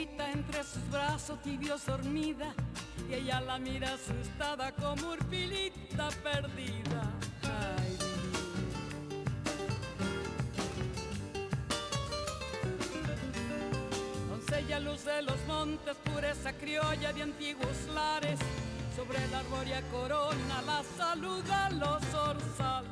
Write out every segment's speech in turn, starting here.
chiquita entre sus brazos tibios dormida, y ella la mira asustada como urpilita perdida. Ay, doncella luz de los montes, pureza criolla de antiguos lares, sobre la arbórea corona la saluda los zorzales.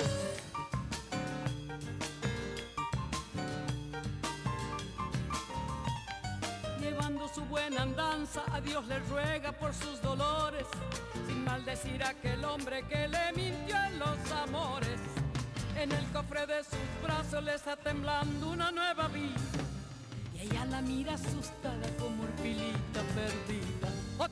Llevando su buena andanza, a Dios le ruega por sus dolores, sin maldecir a aquel hombre que le mintió en los amores. En el cofre de sus brazos le está temblando una nueva vida, y ella la mira asustada como urpilita perdida. ¡Oh!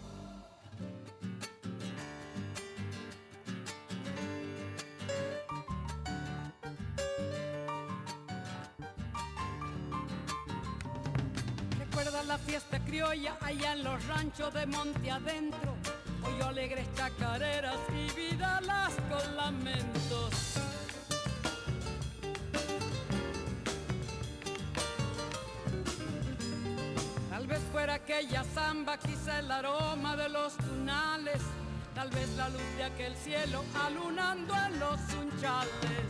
Recuerda la fiesta criolla allá en los ranchos de monte adentro, oyó alegres chacareras y vidalas con lamentos. Tal vez fuera aquella zamba, quizá el aroma de los tunales, tal vez la luz de aquel cielo alunando en los unchales.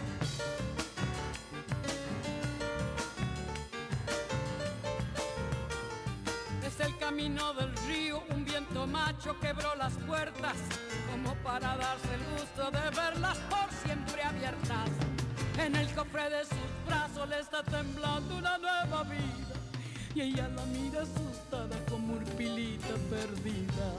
Es el camino del río, un viento macho quebró las puertas, como para darse el gusto de verlas por siempre abiertas. En el cofre de sus brazos le está temblando una nueva vida, y ella la mira asustada como urpilita perdida.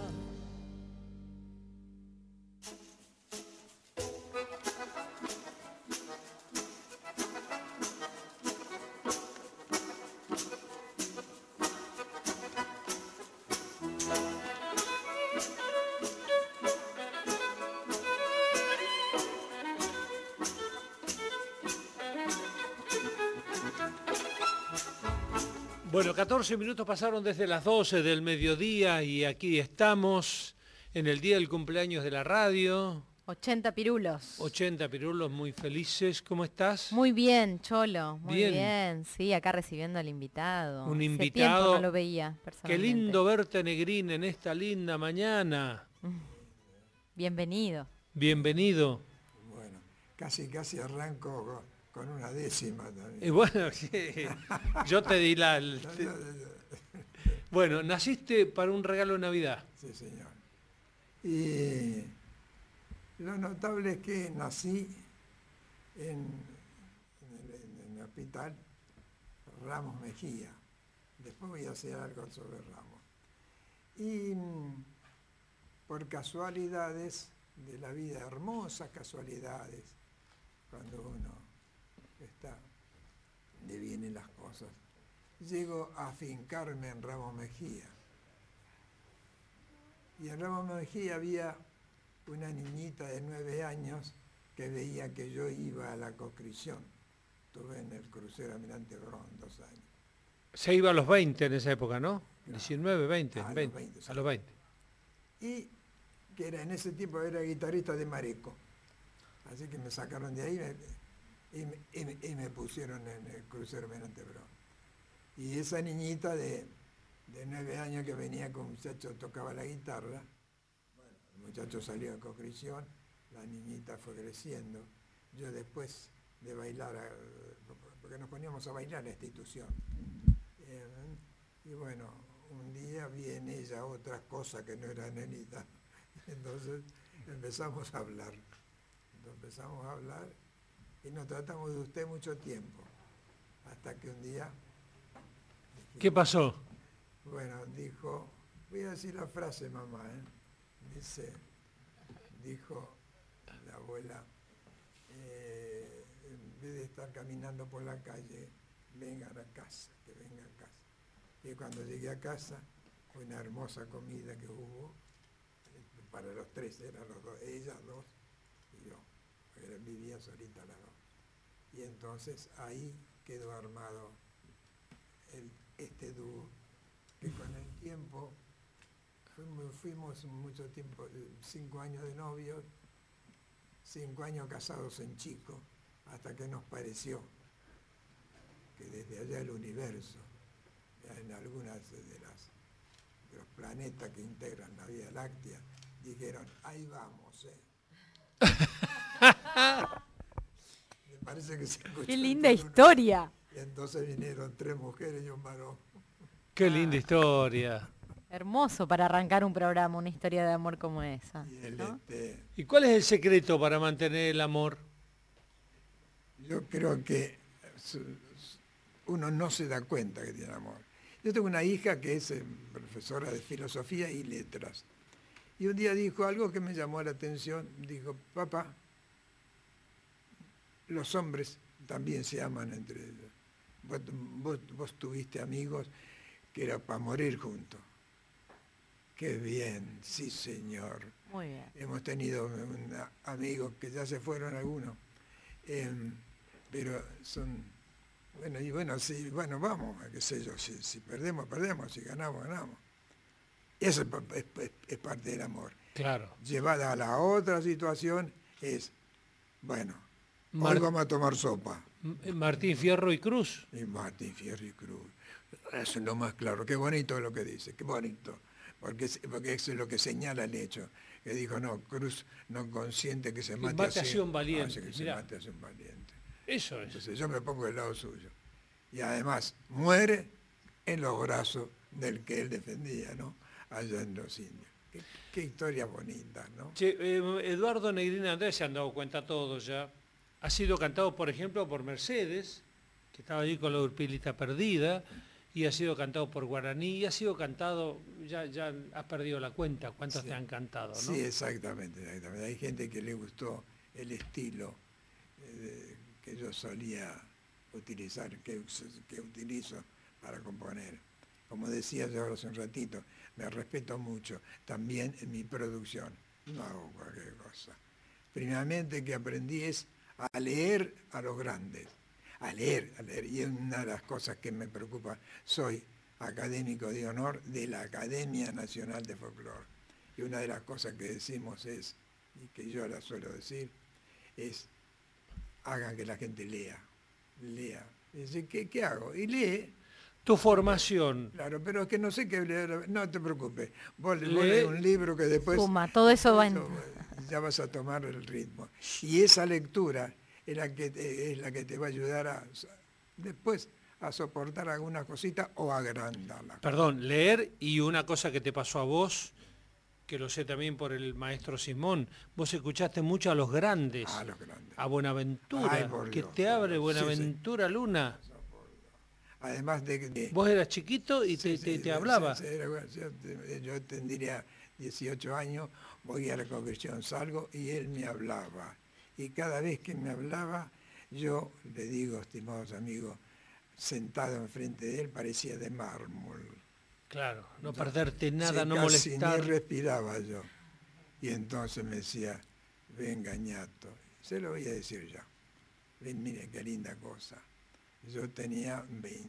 Bueno, 14 minutos pasaron desde las 12 del mediodía y aquí estamos en el día del cumpleaños de la radio. 80 pirulos. 80 pirulos, muy felices. ¿Cómo estás? Muy bien, Cholo, muy bien. Sí, acá recibiendo al invitado. Un Hace invitado. tiempo no lo veía personalmente. Qué lindo verte, Negrín, en esta linda mañana. Bienvenido. Bienvenido. Bueno, casi arranco con una décima también. Y bueno, sí, yo te di la... Bueno, naciste para un regalo de Navidad. Sí, señor. Y lo notable es que nací en el hospital Ramos Mejía. Después voy a hacer algo sobre Ramos. Y por casualidades de la vida, hermosas casualidades, cuando uno está, le vienen las cosas, llego a afincarme en Ramos Mejía. Y en Ramos Mejía había una niñita de 9 años que veía que yo iba a la conscripción. Estuve en el crucero Almirante Brown 2 años. Se iba a los 20 en esa época, ¿no? No. 19, 20, A los 20, 20, sí. a los 20. Y que en ese tiempo era guitarrista de Mareco. Así que me sacaron de ahí y me pusieron en el crucero Almirante Brown. Y esa niñita de 9 años que venía con un muchacho, tocaba la guitarra. Bueno, el muchacho salió de conscripción, la niñita fue creciendo. Yo después de bailar, porque nos poníamos a bailar en la institución. Y bueno, un día vi en ella otras cosas que no era nenita. Entonces empezamos a hablar. Y nos tratamos de usted mucho tiempo. Hasta que un día... ¿Qué pasó? Bueno, dijo, voy a decir la frase, mamá, dijo la abuela, en vez de estar caminando por la calle, vengan a casa, que venga a casa. Y cuando llegué a casa, fue una hermosa comida que hubo, para los tres, eran los dos, ella, dos, y yo, vivía solita las dos. Y entonces ahí quedó armado este dúo, que con el tiempo fuimos mucho tiempo, 5 años de novios, 5 años casados en Chico, hasta que nos pareció que desde allá el universo en algunas de los planetas que integran la Vía Láctea, dijeron, ahí vamos, Me parece que se escuchó. ¡Qué linda historia! Y entonces vinieron 3 mujeres y un varón. ¡Qué linda historia! Hermoso para arrancar un programa, una historia de amor como esa. ¿No? ¿Y cuál es el secreto para mantener el amor? Yo creo que uno no se da cuenta que tiene amor. Yo tengo una hija que es profesora de filosofía y letras. Y un día dijo algo que me llamó la atención. Dijo, papá, los hombres también se aman entre ellos. Vos tuviste amigos que era para morir juntos. Qué bien, sí señor. Muy bien. Hemos tenido amigos que ya se fueron algunos, pero son, sí, vamos, qué sé yo, si perdemos, perdemos, si ganamos, ganamos. Eso es parte del amor. Claro. Llevada a la otra situación es, hoy vamos a tomar sopa. Martín Fierro y Cruz. Y Martín Fierro y Cruz. Eso es lo más claro. Qué bonito es lo que dice, qué bonito. Porque eso es lo que señala el hecho. Que dijo, no, Cruz no consiente que se mate así un valiente. Que se mate así un valiente. Eso es. Entonces yo me pongo del lado suyo. Y además muere en los brazos del que él defendía, ¿no? Allá en los indios. Qué historia bonita, ¿no? Che, Eduardo Negrín Andrés, se han dado cuenta todos ya. Ha sido cantado, por ejemplo, por Mercedes, que estaba allí con la Urpilita perdida, y ha sido cantado por Guaraní, y ha sido cantado, ya has perdido la cuenta, cuántos te han cantado, ¿no? Sí, exactamente. Hay gente que le gustó el estilo que yo solía utilizar, que utilizo para componer. Como decía yo hace un ratito, me respeto mucho también en mi producción. No hago cualquier cosa. Primeramente que aprendí es a leer a los grandes. A leer. Y es una de las cosas que me preocupa. Soy académico de honor de la Academia Nacional de Folclore. Y una de las cosas que decimos es, y que yo la suelo decir, es hagan que la gente lea. Y dice, ¿qué hago? Y lee. Tu formación. Claro, pero es que no sé qué leer. No te preocupes. Vos lees un libro que después... Suma, todo eso va en... Ya vas a tomar el ritmo. Y esa lectura es la que te va a ayudar después a soportar alguna cosita o agrandarla. Perdón, leer, y una cosa que te pasó a vos, que lo sé también por el maestro Simón, vos escuchaste mucho a los grandes. A los grandes. A Buenaventura. Ay, por que Dios, te abre Buenaventura, sí. Luna. Además de que... Vos eras chiquito y te hablaba. Yo tendría 18 años, voy a la conversión, salgo y él me hablaba. Y cada vez que me hablaba, yo le digo, estimados amigos, sentado enfrente de él, parecía de mármol. Claro, no perderte nada, sí, no casi molestar. Ni respiraba yo. Y entonces me decía, venga, ñato. Se lo voy a decir ya. Mire qué linda cosa. Yo tenía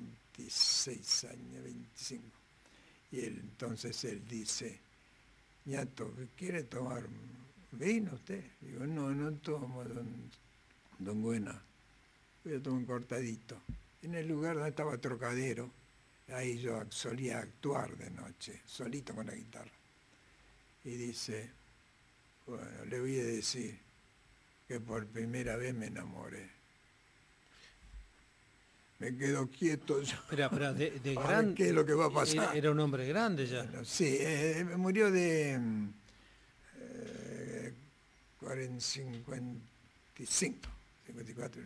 26 años, 25. Y entonces él dice, ñato, ¿quiere tomar vino usted? Digo, no tomo, don Buena. Voy a tomar un cortadito. En el lugar donde estaba Trocadero, ahí yo solía actuar de noche, solito con la guitarra. Y dice, bueno, le voy a decir que por primera vez me enamoré. Me quedo quieto yo. Pero de grande. ¿Qué es lo que va a pasar? Era un hombre grande ya. Bueno, sí, murió de 55, 54.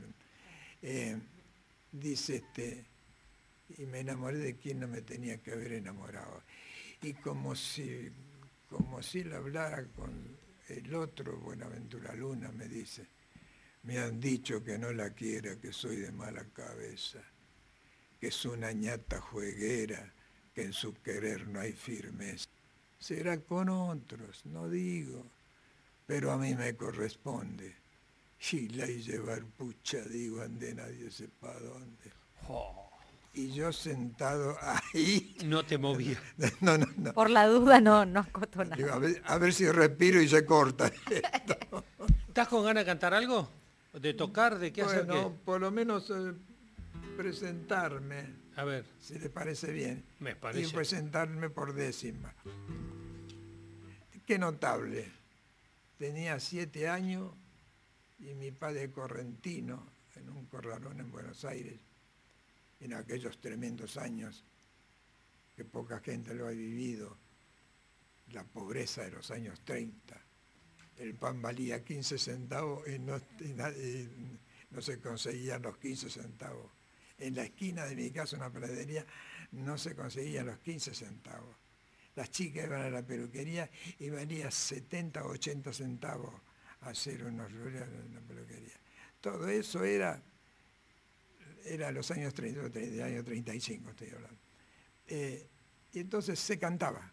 Dice y me enamoré de quien no me tenía que haber enamorado. Y como si le hablara con el otro, Buenaventura Luna, me dice, me han dicho que no la quiera, que soy de mala cabeza, que es una ñata jueguera, que en su querer no hay firmeza. Será con otros, no digo, pero a mí me corresponde. Y la y llevar pucha, digo, ande nadie sepa dónde. Oh. Y yo sentado ahí... No te movías. No. Por la duda no acotó nada. Digo, a ver si respiro y se corta esto. ¿Estás con ganas de cantar algo? ¿De tocar? ¿De qué hacer qué? Bueno, por lo menos presentarme. A ver. Si le parece bien. Me parece. Y presentarme por décima. Qué notable. Tenía 7 años y mi padre correntino, en un corralón en Buenos Aires, en aquellos tremendos años que poca gente lo ha vivido, la pobreza de los años 30. El pan valía 15 centavos y no se conseguían los 15 centavos. En la esquina de mi casa, una panadería, no se conseguían los 15 centavos. Las chicas iban a la peluquería y valía 70 o 80 centavos hacer unos rulos en la peluquería. Todo eso era los años 30, del año 35 estoy hablando. Y entonces se cantaba.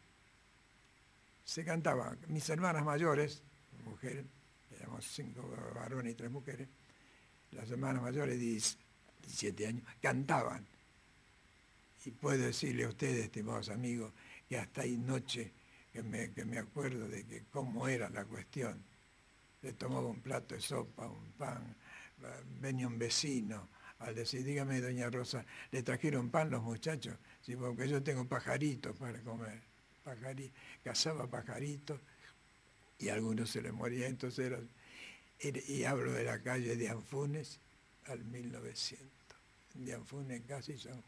Mis hermanas mayores, mujeres, éramos 5 varones y 3 mujeres, las hermanas mayores de 17 años, cantaban. Y puedo decirle a ustedes, estimados amigos, que hasta hay noche que me acuerdo de que cómo era la cuestión. Le tomaba un plato de sopa, un pan, venía un vecino, al decir, dígame, doña Rosa, ¿le trajeron pan los muchachos? Sí, porque yo tengo pajaritos para comer. Cazaba pajaritos y a algunos se les moría. Entonces y hablo de la calle de Anfunes al 1900. De Anfunes casi San Juan.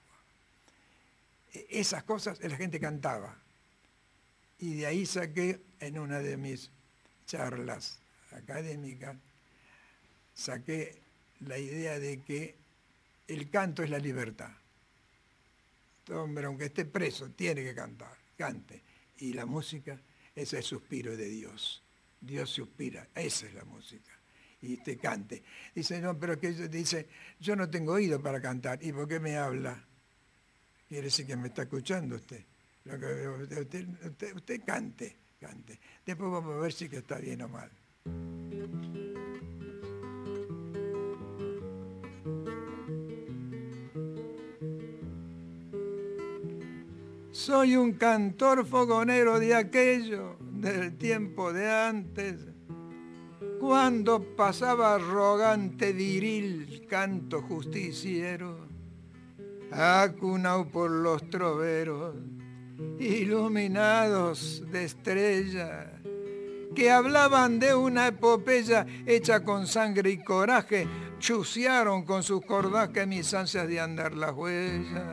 Esas cosas la gente cantaba. Y de ahí saqué, en una de mis charlas académicas, saqué la idea de que el canto es la libertad. Todo hombre, aunque esté preso, tiene que cantar, cante. Y la música es el suspiro de Dios. Dios suspira, esa es la música. Y te cante. Dice, no, pero que dice, yo no tengo oído para cantar. ¿Y por qué me habla? Quiere decir que me está escuchando usted. Usted cante. Después vamos a ver si que está bien o mal. Soy un cantor fogonero de aquello, del tiempo de antes, cuando pasaba arrogante, viril, canto justiciero, acunao por los troveros, iluminados de estrella, que hablaban de una epopeya hecha con sangre y coraje, chucearon con sus cordajes mis ansias de andar las huellas.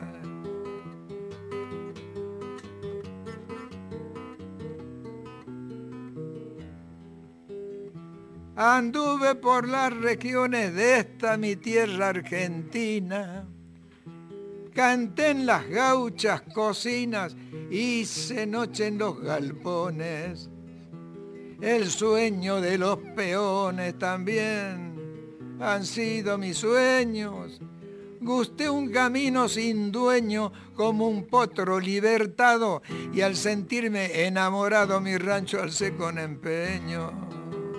Anduve por las regiones de esta mi tierra argentina, canté en las gauchas cocinas, hice noche en los galpones, el sueño de los peones también han sido mis sueños, gusté un camino sin dueño como un potro libertado y al sentirme enamorado mi rancho alcé con empeño.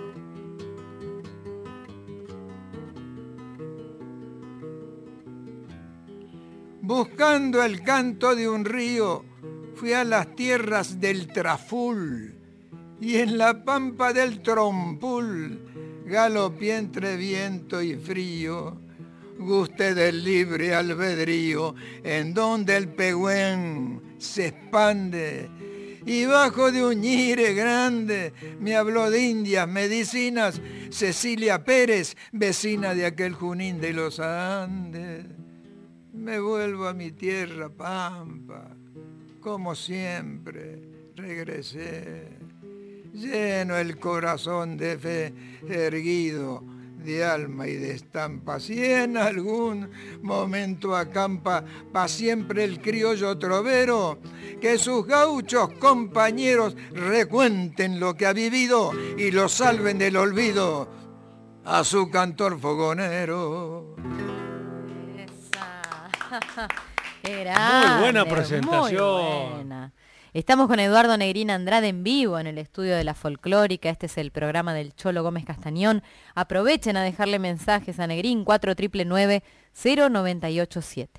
Buscando el canto de un río, fui a las tierras del Traful y en la pampa del Trompul galopé entre viento y frío. Gusté del libre albedrío en donde el pehuen se expande y bajo de un ñire grande me habló de indias, medicinas, Cecilia Pérez, vecina de aquel Junín de los Andes. Me vuelvo a mi tierra pampa, como siempre regresé, lleno el corazón de fe, erguido de alma y de estampa. Si en algún momento acampa pa' siempre el criollo trovero, que sus gauchos compañeros recuenten lo que ha vivido y lo salven del olvido a su cantor fogonero. Grande, muy buena presentación. Muy buena. Estamos con Eduardo Negrín Andrade en vivo en el estudio de la Folclórica. Este es el programa del Cholo Gómez Castañón. Aprovechen a dejarle mensajes a Negrín 4999-0987.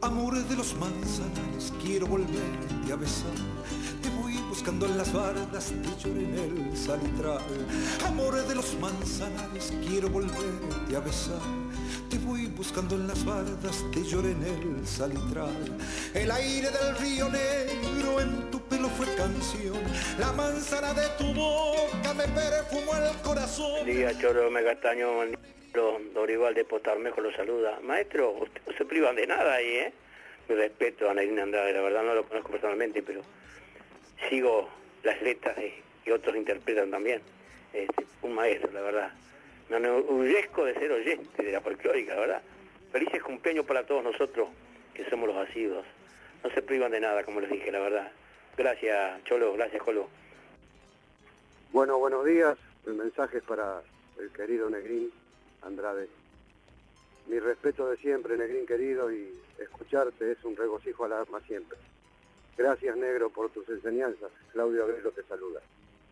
Amores de los manzanares, quiero volverte a besar. Te voy buscando en las bardas, te lloro en el salitral. Amores de los manzanares, quiero volverte a besar. Te voy buscando en las bardas, te lloro en el salitral. El aire del río Negro en tu pelo fue canción. La manzana de tu boca me perfumó el corazón. Día Cholo me Castaño, Dorival de Postarmejo lo saluda. Maestro, usted no se privan de nada ahí, ¿eh? Mi respeto a Negrina Andrade, la verdad no lo conozco personalmente, pero sigo las letras que otros interpretan también. Un maestro, la verdad. Me enorgullezco de ser oyente de la folclórica, la verdad. Felices cumpleaños para todos nosotros, que somos los asiduos. No se privan de nada, como les dije, la verdad. Gracias, Cholo, gracias, Colo. Bueno, buenos días. El mensaje es para el querido Negrín Andrade. Mi respeto de siempre, Negrín querido, y escucharte es un regocijo al alma siempre. Gracias, negro, por tus enseñanzas. Claudio Agrelo te saluda.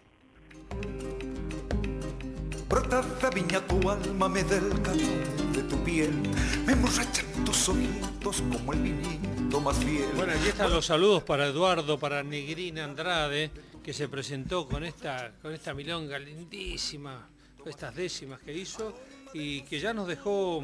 Brota de viña tu alma, me da el calor de tu piel, me emborrachan tus ojitos como el vinito más fiel. Bueno, aquí están los saludos para Eduardo, para Negrina Andrade, que se presentó con esta milonga lindísima, estas décimas que hizo, y que ya nos dejó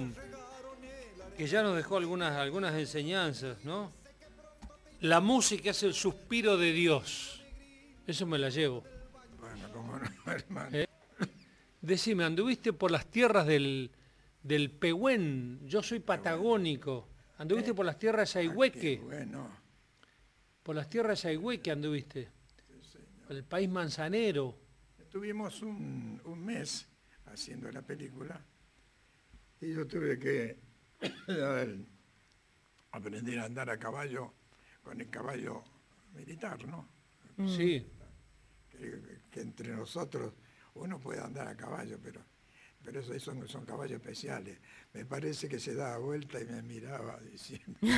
algunas enseñanzas, ¿no? La música es el suspiro de Dios. Eso me la llevo. Bueno, como no, hermano. Decime, ¿anduviste por las tierras del Pehuen? Yo soy patagónico. ¿Anduviste por las tierras de Sayhueque? Bueno. Por las tierras de Sayhueque anduviste. El país manzanero. Estuvimos un mes haciendo la película y yo tuve que aprender a andar a caballo con el caballo militar, ¿no? Sí. Que entre nosotros uno puede andar a caballo, pero esos son caballos especiales. Me parece que se daba vuelta y me miraba diciendo... se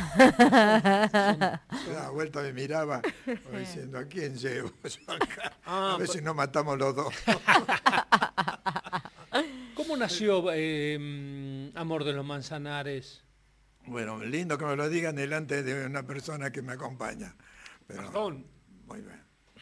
daba vuelta y me miraba diciendo, ¿a quién llevo yo acá? A ver si nos matamos los dos. ¿Cómo nació Amor de los Manzanares? Bueno, lindo que me lo digan delante de una persona que me acompaña. Pero, perdón. Muy bien.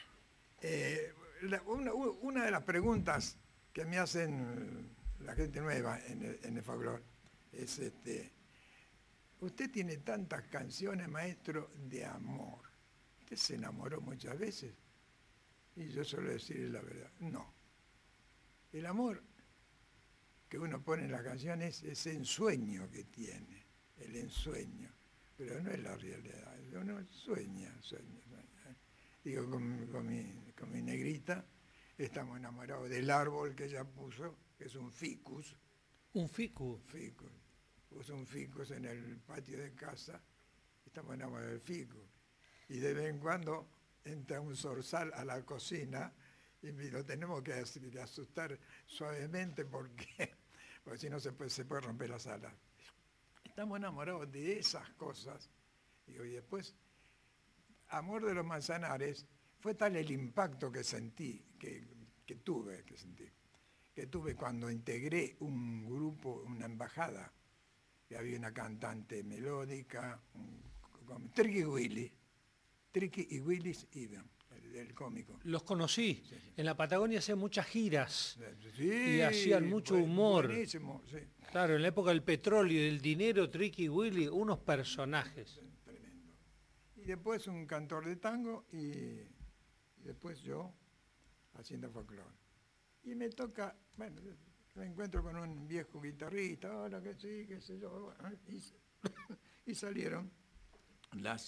Una de las preguntas que me hacen la gente nueva en el folclore es usted tiene tantas canciones, maestro, de amor. ¿Usted se enamoró muchas veces? Y yo suelo decirle la verdad, no. El amor que uno pone en las canciones es ese ensueño que tiene, el ensueño, pero no es la realidad, uno sueña. Digo, con mi negrita, estamos enamorados del árbol que ella puso, que es un ficus. ¿Un ficus? Ficus. Puso un ficus en el patio de casa, estamos enamorados del ficus. Y de vez en cuando entra un zorzal a la cocina y lo tenemos que asustar suavemente porque si no se puede romper la sala. Estamos enamorados de esas cosas. Digo, y después... Amor de los Manzanares fue tal el impacto que sentí, que tuve cuando integré un grupo, una embajada, que había una cantante melódica, Tricky y Willis Iban, el cómico. Los conocí. Sí. En la Patagonia hacían muchas giras. Sí, y hacían mucho humor. Buenísimo, sí. Claro, en la época del petróleo y del dinero, Tricky y Willy, unos personajes. Y después un cantor de tango y después yo haciendo folclore. Y me toca, bueno, me encuentro con un viejo guitarrista, hola, que sí, qué sé yo, y salieron las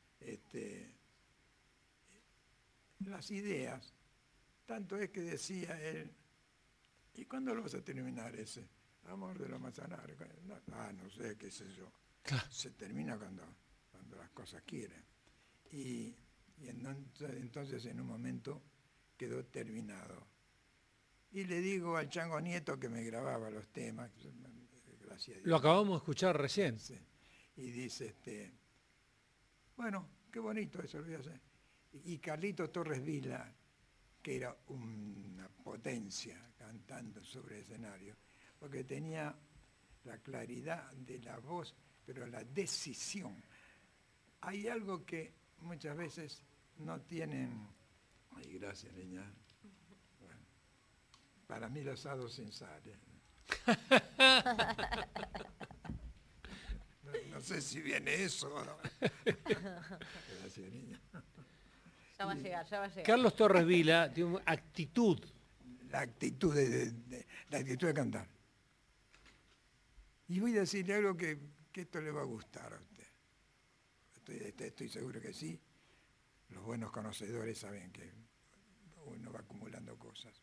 ideas. Tanto es que decía él, ¿y cuándo lo vas a terminar ese? Amor de los Manzanares. No sé, qué sé yo. Claro. Se termina cuando las cosas quieren. Y entonces en un momento quedó terminado. Y le digo al Chango Nieto que me grababa los temas, gracias a Dios. Lo acabamos de escuchar recién. Sí. Y dice, bueno, qué bonito eso lo voy a hacer. Y Carlito Torres Vila, que era una potencia cantando sobre el escenario, porque tenía la claridad de la voz, pero la decisión, hay algo que muchas veces no tienen... Ay, gracias, niña. Bueno, para mí el asado sin sal. No sé si viene eso. ¿No? Gracias, niña. Ya va a llegar, ya va a llegar. Carlos Torres Vila tiene una actitud. La actitud la actitud de cantar. Y voy a decirle algo que esto le va a gustar a usted. Estoy seguro que sí. Los buenos conocedores saben que uno va acumulando cosas.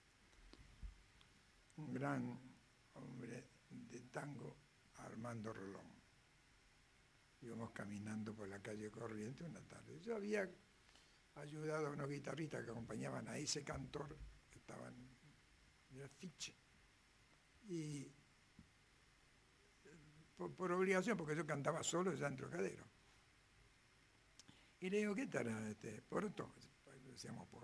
Un gran hombre de tango, Armando Rolón. Íbamos caminando por la calle Corrientes una tarde. Yo había ayudado a unos guitarristas que acompañaban a ese cantor que estaban en el afiche. Y por obligación, porque yo cantaba solo ya en Trocadero. Y le digo, ¿qué tal Porto? Decíamos Porto.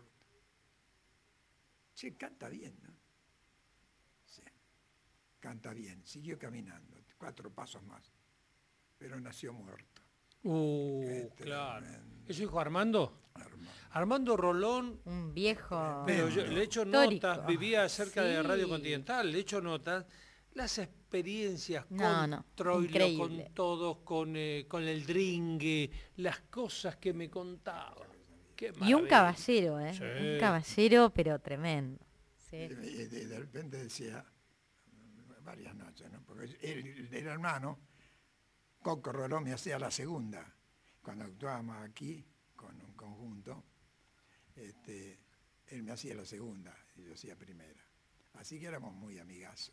Che, canta bien, ¿no? Sí, canta bien. Siguió caminando, 4 pasos más. Pero nació muerto. Claro. ¿Eso dijo Armando? Armando. Armando Rolón. Un viejo. Pero yo le he hecho histórico. notas, vivía cerca de Sí. Radio Continental, le he hecho notas. Las experiencias No, con Troilo, increíble. con todos, con el dringue, las cosas que me contaba. Qué Y un maravilla. caballero, ¿eh? Sí. Un caballero, pero tremendo. Sí. Y de repente decía, varias noches, ¿no? Porque el hermano, Coco Rolón, me hacía la segunda. Cuando actuábamos aquí, con un conjunto, él me hacía la segunda y yo hacía primera. Así que éramos muy amigazos.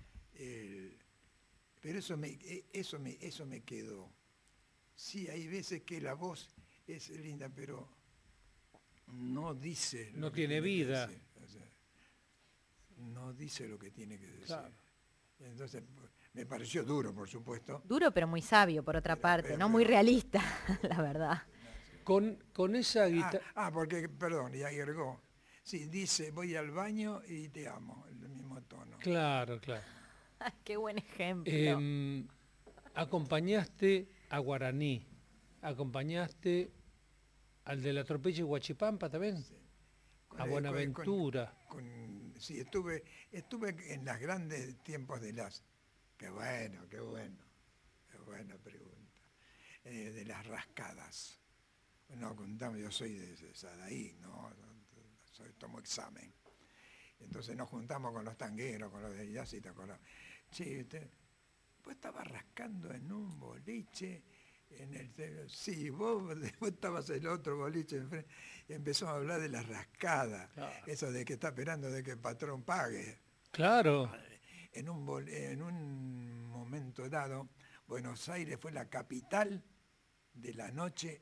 Pero eso me quedó. Sí, hay veces que la voz es linda, pero no dice... lo No que tiene que vida. decir. O sea, no dice lo que tiene que decir. Claro. Entonces, me pareció duro, por supuesto. Duro, pero muy sabio, por otra parte, pero- ¿no? Muy realista, la verdad. Con esa guitarra. Porque, perdón, y agregó. Sí, dice, voy al baño y te amo, el mismo tono. Claro, claro. Ay, qué buen ejemplo. Acompañaste a Guaraní, acompañaste al del atropello de Huachipampa también, a Buenaventura. Sí, estuve en los grandes tiempos de las... Qué buena pregunta. De las rascadas. No, contamos, yo soy de Sadaí, ¿no? Tomo examen. Entonces nos juntamos con los tangueros, con los de jazz y te acordás. Che, vos estabas rascando en un boliche, sí, vos estabas en el otro boliche enfrente, y empezamos a hablar de la rascada, Claro. eso de que está esperando de que el patrón pague. Claro, En un momento dado, Buenos Aires fue la capital de la noche,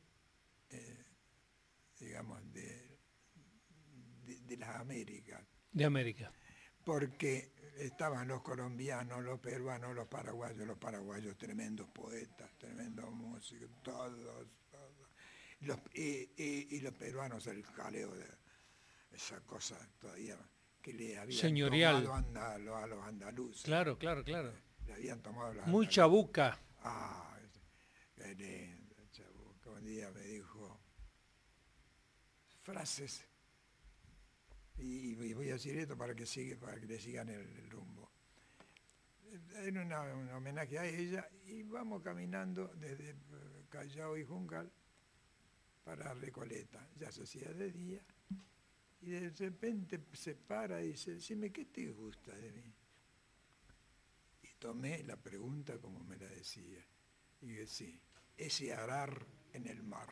digamos, de las Américas. de América. Porque estaban los colombianos, los peruanos, los paraguayos tremendos poetas, tremendos músicos, todos. Y los peruanos, el jaleo de esa cosa todavía que le habían Señorial. tomado a los andaluces. Claro. Le habían tomado los Muy andaluces. chabuca. Qué lindo, Chabuca. Un día me dijo frases. Y voy a decir esto para que le sigan el rumbo. Era un homenaje a ella y vamos caminando desde Callao y Juncal para Recoleta. Ya se hacía de día y de repente se para y dice, decime, ¿qué te gusta de mí? Y tomé la pregunta como me la decía. Y dije, sí, ese arar en el mar.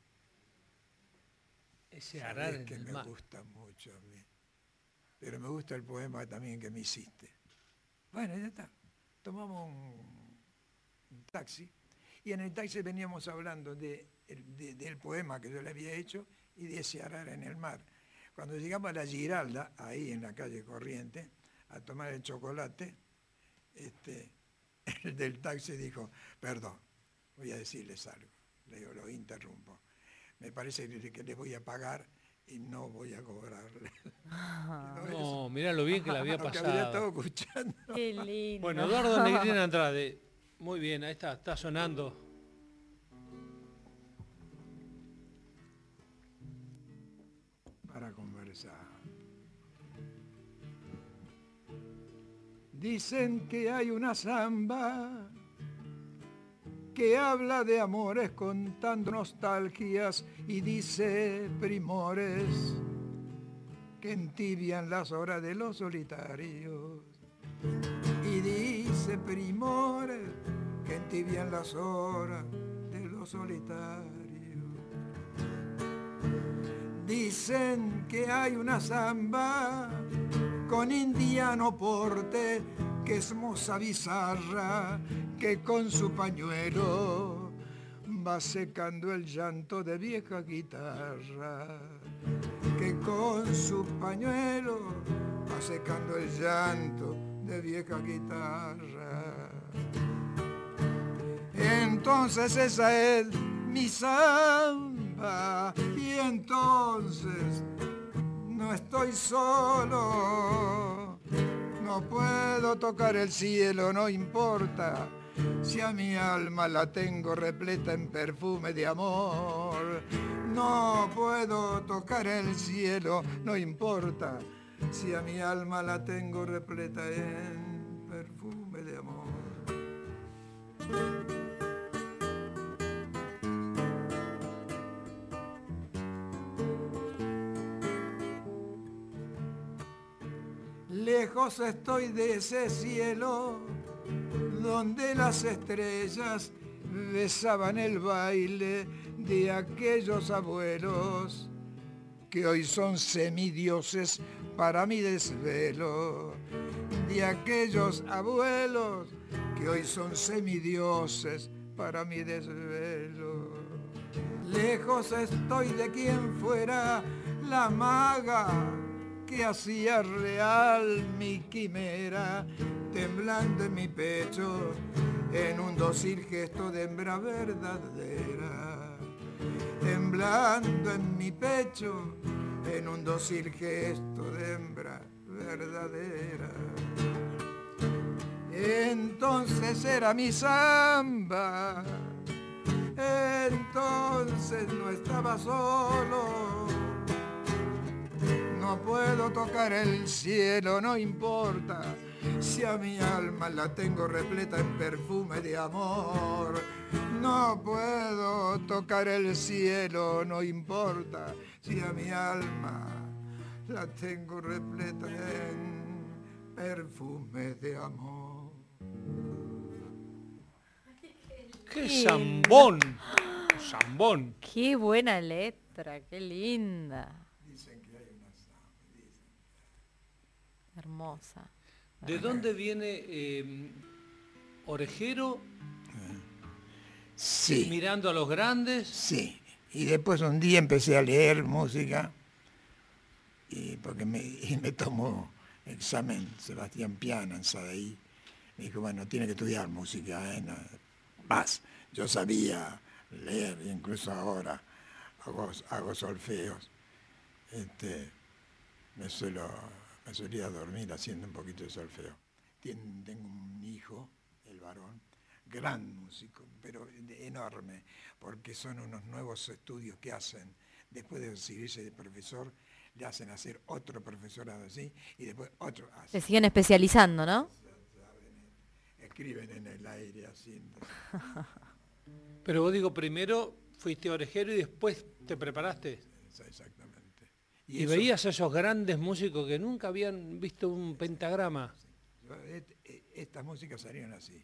Ese Sabés arar en que el me mar. gusta mucho a mí. Pero me gusta el poema también que me hiciste. Bueno, ya está. Tomamos un taxi y en el taxi veníamos hablando del poema que yo le había hecho y de ese arar en el mar. Cuando llegamos a la Giralda, ahí en la calle Corriente, a tomar el chocolate, el del taxi dijo, perdón, voy a decirles algo. Le digo, lo interrumpo. Me parece que les voy a pagar y no voy a cobrarle. No, mirá lo bien que la había Lo que había estado pasado. escuchando. Qué lindo. Bueno, Eduardo Negrín Andrade. Muy bien, ahí está sonando. fuerza. Dicen que hay una samba que habla de amores contando nostalgias y dice primores que entibian las horas de los solitarios. Y dice primores que entibian las horas de los solitarios. Dicen que hay una samba con indiano porte, que es moza bizarra, que con su pañuelo va secando el llanto de vieja guitarra, que con su pañuelo va secando el llanto de vieja guitarra. Entonces esa es mi samba, y entonces no estoy solo, no puedo tocar el cielo, no importa, si a mi alma la tengo repleta en perfume de amor. No puedo tocar el cielo, no importa, si a mi alma la tengo repleta en perfume de amor. Lejos estoy de ese cielo donde las estrellas besaban el baile de aquellos abuelos que hoy son semidioses para mi desvelo, de aquellos abuelos que hoy son semidioses para mi desvelo. Lejos estoy de quien fuera la maga que hacía real mi quimera, temblando en mi pecho en un dócil gesto de hembra verdadera, temblando en mi pecho en un dócil gesto de hembra verdadera. Entonces era mi samba, entonces no estaba solo. No puedo tocar el cielo, no importa, si a mi alma la tengo repleta en perfume de amor. No puedo tocar el cielo, no importa, si a mi alma la tengo repleta en perfume de amor. ¡Qué zambón! ¡Zambón! Qué buena letra, qué linda. Hermosa. ¿De dónde viene Orejero? Sí. Mirando a los grandes. Sí. Y después un día empecé a leer música, y me tomó examen Sebastián Piana en Sadaí. Me dijo, bueno, tiene que estudiar música, ¿eh? No, más. Yo sabía leer, incluso ahora hago solfeos. Me solía dormir haciendo un poquito de solfeo. Tengo un hijo, el varón, gran músico, pero enorme, porque son unos nuevos estudios que hacen. Después de recibirse de profesor, le hacen hacer otro profesorado así, y después otro así. Se siguen especializando, ¿no? Escriben en el aire haciendo. Pero vos digo, primero fuiste orejero y después te preparaste. Exactamente. Y veías a esos grandes músicos que nunca habían visto un pentagrama. Estas músicas salieron así.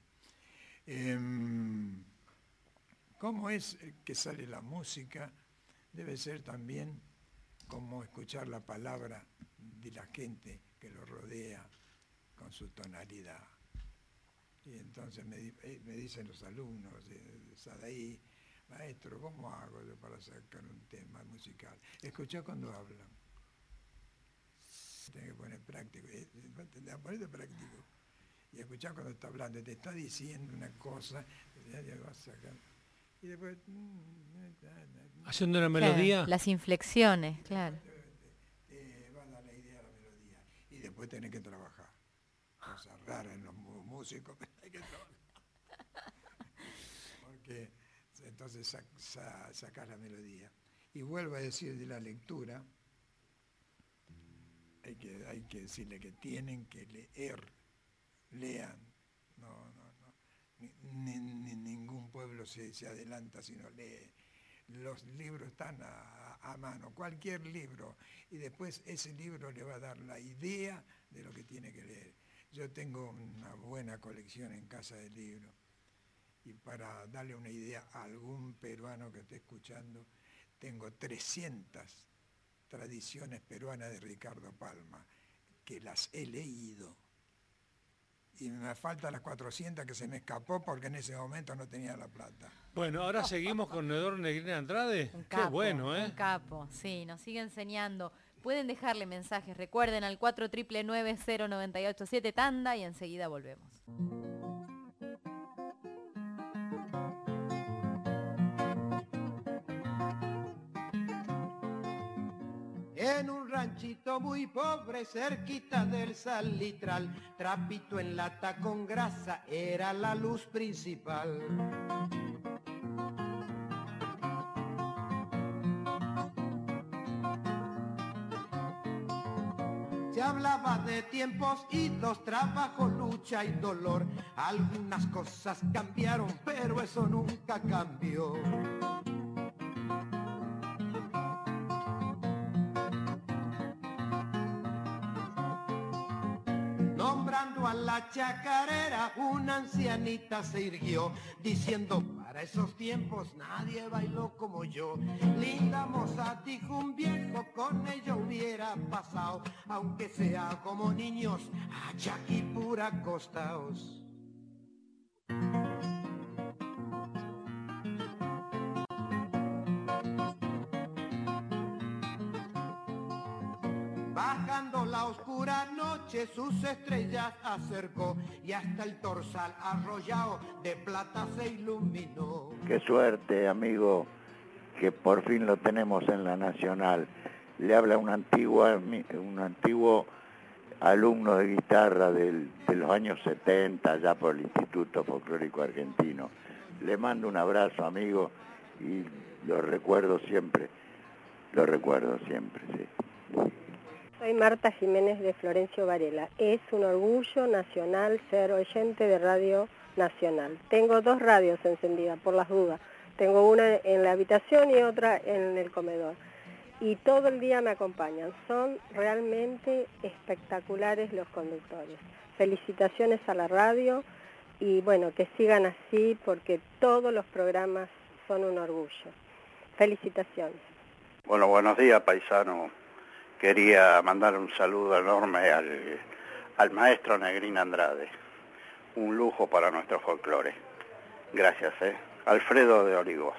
¿Cómo es que sale la música? Debe ser también como escuchar la palabra de la gente que lo rodea con su tonalidad. Y entonces me dicen los alumnos de Sadaí, maestro, ¿cómo hago yo para sacar un tema musical? Escuchá cuando hablan. Tenés que poner práctico. Ponete práctico. Y escuchá cuando está hablando. Te está diciendo una cosa, ya vas a sacar. Y después... Haciendo una melodía. Claro, las inflexiones, claro. Va a dar la idea a la melodía. Y después tenés que trabajar. Cosas raras en los músicos, pero hay que trabajar. Porque entonces sacás la melodía. Y vuelvo a decir de la lectura, hay que decirle que tienen que leer, lean. Ningún pueblo se adelanta si no lee. Los libros están a mano, cualquier libro, y después ese libro le va a dar la idea de lo que tiene que leer. Yo tengo una buena colección en casa de libros, y para darle una idea a algún peruano que esté escuchando, tengo 300 tradiciones peruanas de Ricardo Palma, que las he leído. Y me faltan las 400 que se me escapó porque en ese momento no tenía la plata. Bueno, ahora seguimos con Eduardo Negrín Andrade. Un capo, qué bueno, ¿eh? Un capo, sí, nos sigue enseñando. Pueden dejarle mensajes, recuerden al 4999-0987 tanda y enseguida volvemos. En un ranchito muy pobre, cerquita del salitral, trapito en lata con grasa era la luz principal. Se hablaba de tiempos idos, trabajo, lucha y dolor. Algunas cosas cambiaron, pero eso nunca cambió. Nombrando a la chacarera, una ancianita se irguió, diciendo, para esos tiempos nadie bailó como yo. Linda moza, dijo un viejo, con ella hubiera pasado, aunque sea como niños, a Chaquipura acostaos. Bajando la oscura noche, sus estrellas acercó y hasta el torsal arrollado de plata se iluminó. Qué suerte, amigo, que por fin lo tenemos en la Nacional. Le habla un antiguo alumno de guitarra de los años 70, allá por el Instituto Folclórico Argentino. Le mando un abrazo, amigo, y lo recuerdo siempre, sí. Soy Marta Jiménez de Florencio Varela. Es un orgullo nacional ser oyente de Radio Nacional. Tengo 2 radios encendidas, por las dudas. Tengo una en la habitación y otra en el comedor. Y todo el día me acompañan. Son realmente espectaculares los conductores. Felicitaciones a la radio y bueno, que sigan así porque todos los programas son un orgullo. Felicitaciones. Bueno, buenos días, paisano. Quería mandar un saludo enorme al maestro Negrín Andrade. Un lujo para nuestro folclore. Gracias, Alfredo de Olivos.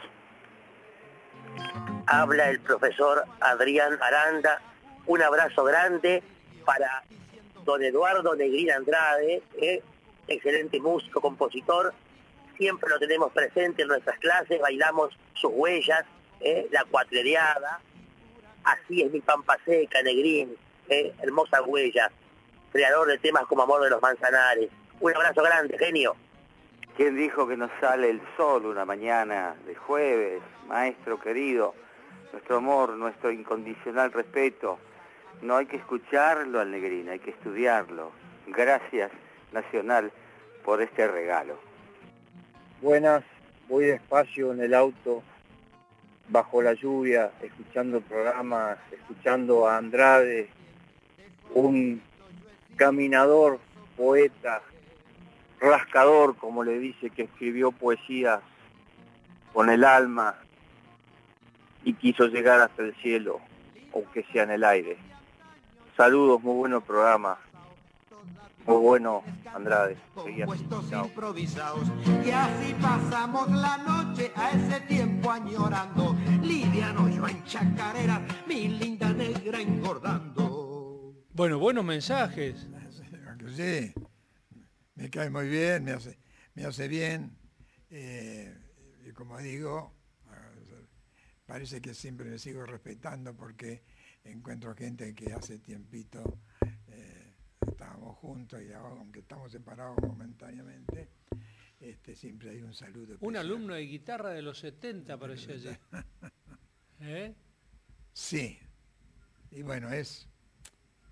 Habla el profesor Adrián Aranda. Un abrazo grande para don Eduardo Negrín Andrade, excelente músico, compositor. Siempre lo tenemos presente en nuestras clases, bailamos sus huellas, la cuatrereada. Así es mi pampa seca, Negrín, hermosa huella, creador de temas como Amor de los Manzanares. Un abrazo grande, genio. ¿Quién dijo que nos sale el sol una mañana de jueves, maestro querido? Nuestro amor, nuestro incondicional respeto. No hay que escucharlo al Negrín, hay que estudiarlo. Gracias, Nacional, por este regalo. Buenas, voy despacio en el auto, bajo la lluvia, escuchando programas, escuchando a Andrade, un caminador, poeta, rascador, como le dice, que escribió poesía con el alma y quiso llegar hasta el cielo, aunque sea en el aire. Saludos, muy bueno programa. Muy bueno, Andrade. Compuestos improvisados. Y así pasamos la noche a ese tiempo añorando. Liviano yo en chacarera, mi linda negra engordando. Bueno, buenos mensajes. Sí, me cae muy bien, me hace bien. Y como digo, parece que siempre me sigo respetando porque encuentro gente que hace tiempito estábamos juntos y ahora, aunque estamos separados momentáneamente, siempre hay un saludo especial. Un alumno de guitarra de los 70 apareció allí. Sí. Y bueno, es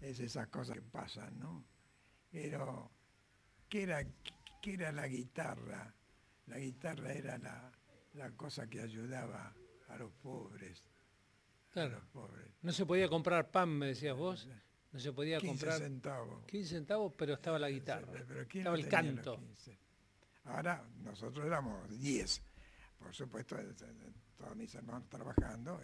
Es esas cosas que pasan, ¿no? Pero, ¿qué era la guitarra? La guitarra era la cosa que ayudaba a los pobres. Claro. A los pobres. No se podía comprar pan, me decías vos. No se podía 15 comprar... centavos. 15 centavos, pero estaba la guitarra. Pero ¿quién estaba no el tenía los canto. 15? Ahora nosotros éramos 10. Por supuesto, todos mis hermanos trabajando,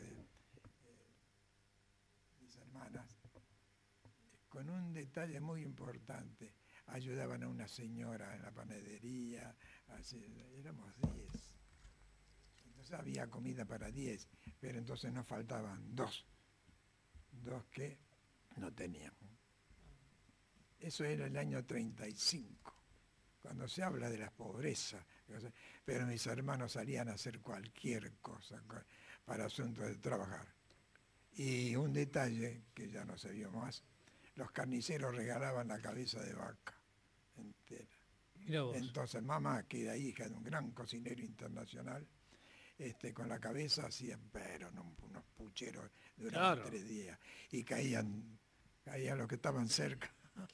mis hermanas, con un detalle muy importante. Ayudaban a una señora en la panadería, así, éramos 10. Entonces había comida para 10, pero entonces nos faltaban 2. 2 que no teníamos. Eso era el año 35, cuando se habla de la pobreza. Pero mis hermanos salían a hacer cualquier cosa para asuntos de trabajar. Y un detalle que ya no se vio más, los carniceros regalaban la cabeza de vaca entera. Entonces mamá, que era hija de un gran cocinero internacional, con la cabeza hacían, pero unos pucheros duraban 3 días. Y caían los que estaban cerca.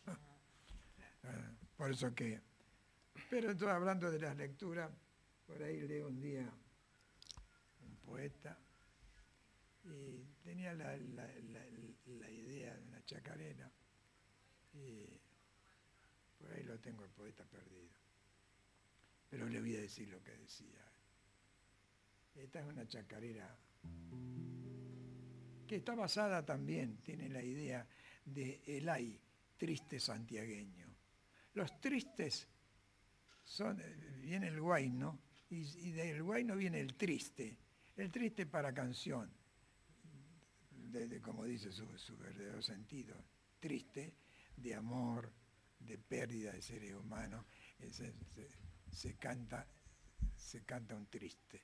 Por eso que... Pero entonces, hablando de las lecturas, por ahí leo un día un poeta y tenía la idea de una chacarera y por ahí lo tengo, el poeta perdido. Pero le voy a decir lo que decía. Esta es una chacarera que está basada también, tiene la idea de Elay, triste santiagueño. Los tristes viene el guayno, y del guayno viene el triste para canción, como dice su verdadero sentido, triste, de amor, de pérdida de seres humanos, se canta un triste.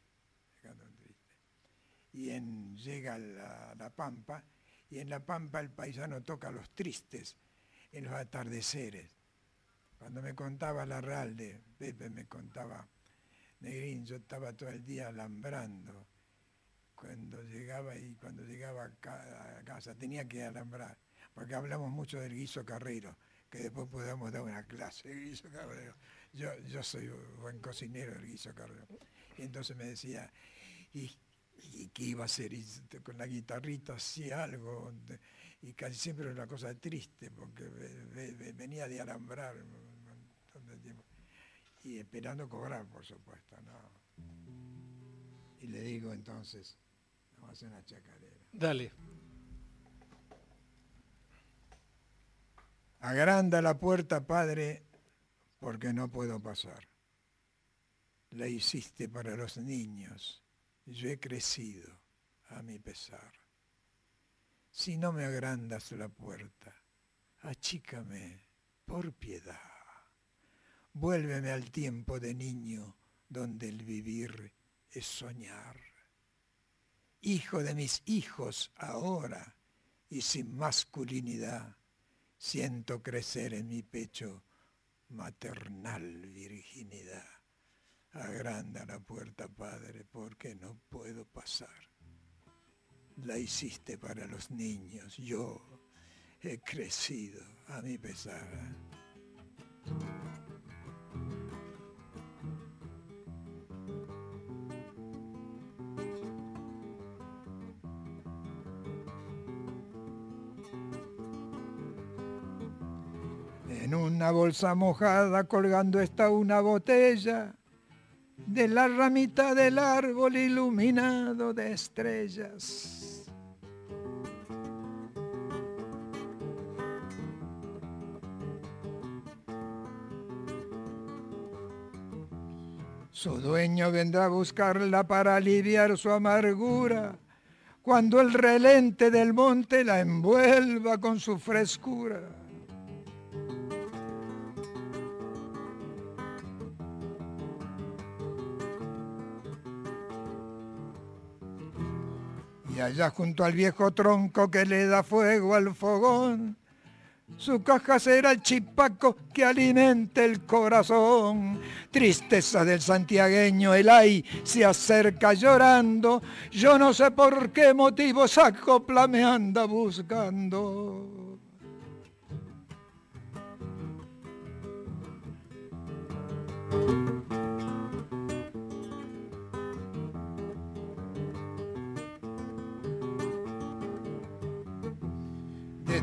Y llega a la Pampa, y en la Pampa el paisano toca los tristes en los atardeceres. Cuando me contaba Larralde, Pepe me contaba, Negrín, yo estaba todo el día alambrando. Cuando llegaba a casa tenía que alambrar, porque hablamos mucho del guiso carrero, que después podemos dar una clase de guiso carrero. Yo soy buen cocinero del guiso carrero. Y entonces me decía, ¿y qué iba a hacer? Y con la guitarrita hacía algo, y casi siempre era una cosa triste, porque venía de alambrar un montón de tiempo. Y esperando cobrar, por supuesto, ¿no? Y le digo entonces, vamos a hacer una chacarera. Dale. Agranda la puerta, Padre, porque no puedo pasar. La hiciste para los niños, yo he crecido a mi pesar. Si no me agrandas la puerta, achícame por piedad. Vuélveme al tiempo de niño, donde el vivir es soñar. Hijo de mis hijos ahora, y sin masculinidad, siento crecer en mi pecho maternal virginidad. Agranda la puerta, Padre, porque no puedo pasar. La hiciste para los niños, yo he crecido a mi pesar. En una bolsa mojada colgando está una botella de la ramita del árbol iluminado de estrellas. Su dueño vendrá a buscarla para aliviar su amargura, cuando el relente del monte la envuelva con su frescura. Y allá junto al viejo tronco que le da fuego al fogón, su caja será el chipaco que alimente el corazón. Tristeza del santiagueño, el ay se acerca llorando. Yo no sé por qué motivo esa copla me anda buscando.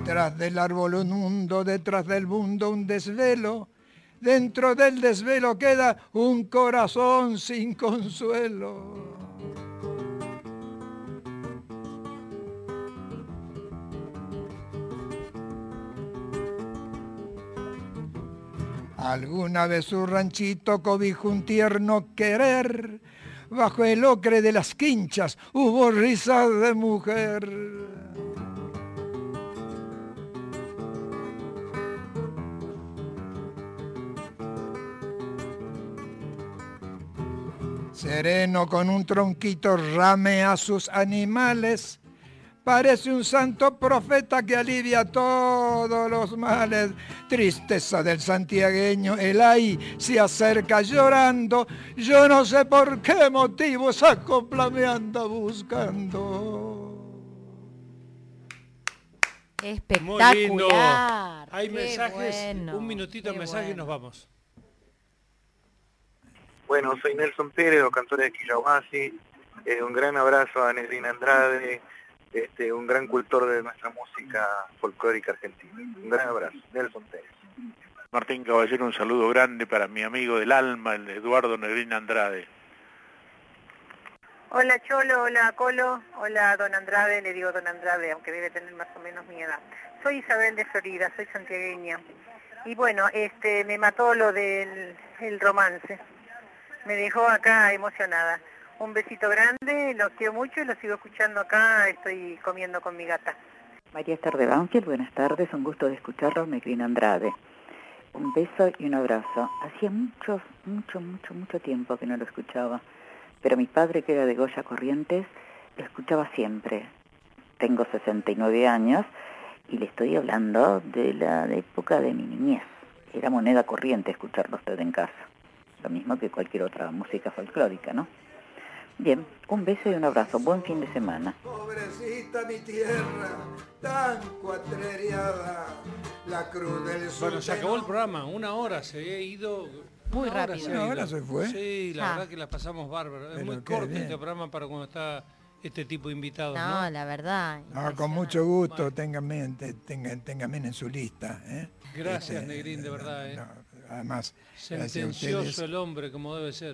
Detrás del árbol un mundo, detrás del mundo un desvelo. Dentro del desvelo queda un corazón sin consuelo. Alguna vez su ranchito cobijó un tierno querer. Bajo el ocre de las quinchas hubo risas de mujer. Sereno con un tronquito ramea a sus animales. Parece un santo profeta que alivia todos los males. Tristeza del santiagueño, el ay se acerca llorando. Yo no sé por qué motivo esa copla me anda buscando. Espectacular. Muy lindo. Hay Qué mensajes, bueno, un minutito de mensaje y nos vamos. Bueno, soy Nelson Pérez, los cantores de Quillauasi. Un gran abrazo a Negrina Andrade, un gran cultor de nuestra música folclórica argentina. Un gran abrazo, Nelson Pérez. Martín Caballero, un saludo grande para mi amigo del alma, el Eduardo Negrina Andrade. Hola Cholo, hola Colo, hola Don Andrade, le digo Don Andrade, aunque debe tener más o menos mi edad. Soy Isabel de Florida, soy santiagueña. Y bueno, me mató lo del el romance. Me dejó acá emocionada. Un besito grande, los quiero mucho y los sigo escuchando acá, estoy comiendo con mi gata. María Esther de Banfield, buenas tardes, un gusto de escucharlos, Negrina Andrade. Un beso y un abrazo. Hacía mucho tiempo que no lo escuchaba, pero mi padre, que era de Goya Corrientes, lo escuchaba siempre. Tengo 69 años y le estoy hablando de la época de mi niñez. Era moneda corriente escucharlo usted en casa. Lo mismo que cualquier otra música folclórica, ¿no? Bien, un beso y un abrazo. Buen fin de semana. Pobrecita mi tierra, tan cuatreriada, la cruz del sur. Bueno, se acabó el programa, 1 hora, se había ido... Muy rápido. ¿Una hora se fue? Sí, la verdad que la pasamos bárbaro. Es muy corto este programa para cuando está este tipo de invitados, ¿no? No, la verdad. No, con mucho gusto, ténganme en su lista. Gracias, Negrín, de verdad. No, además, sentencioso el hombre, como debe ser.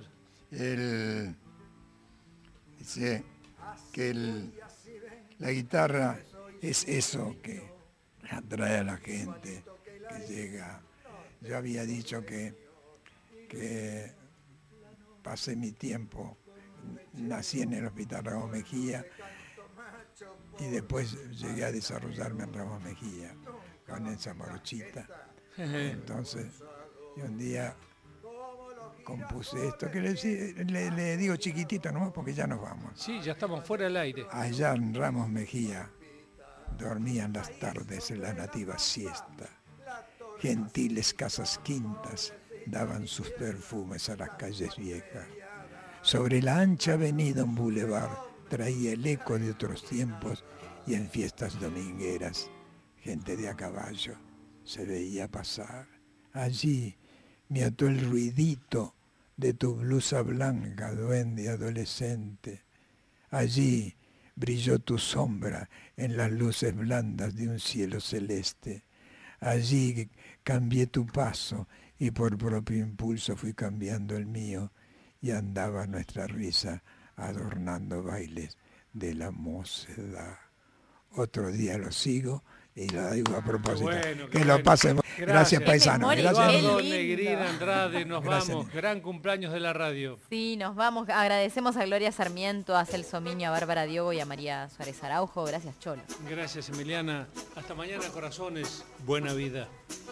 Dice que la guitarra es eso que atrae a la gente, que llega. Yo había dicho que pasé mi tiempo, nací en el Hospital Ramos Mejía y después llegué a desarrollarme en Ramos Mejía con esa morochita. Entonces, y un día compuse esto, que le digo chiquitito nomás porque ya nos vamos. Sí, ya estamos fuera del aire. Allá en Ramos Mejía dormían las tardes en la nativa siesta. Gentiles casas quintas daban sus perfumes a las calles viejas. Sobre la ancha avenida un bulevar traía el eco de otros tiempos y en fiestas domingueras, gente de a caballo se veía pasar. Allí me ató el ruidito de tu blusa blanca, duende adolescente. Allí brilló tu sombra en las luces blandas de un cielo celeste. Allí cambié tu paso y por propio impulso fui cambiando el mío y andaba nuestra risa adornando bailes de la mocedad. Otro día lo sigo y lo digo a propósito. Bueno, que lo pasen. Gracias, paisano. Eduardo Negrina Andrade, nos vamos. Gran cumpleaños de la radio. Sí, nos vamos. Agradecemos a Gloria Sarmiento, a Celso Miño, a Bárbara Diogo y a María Suárez Araujo. Gracias, Cholo. Gracias, Emiliana. Hasta mañana, corazones. Buena vida.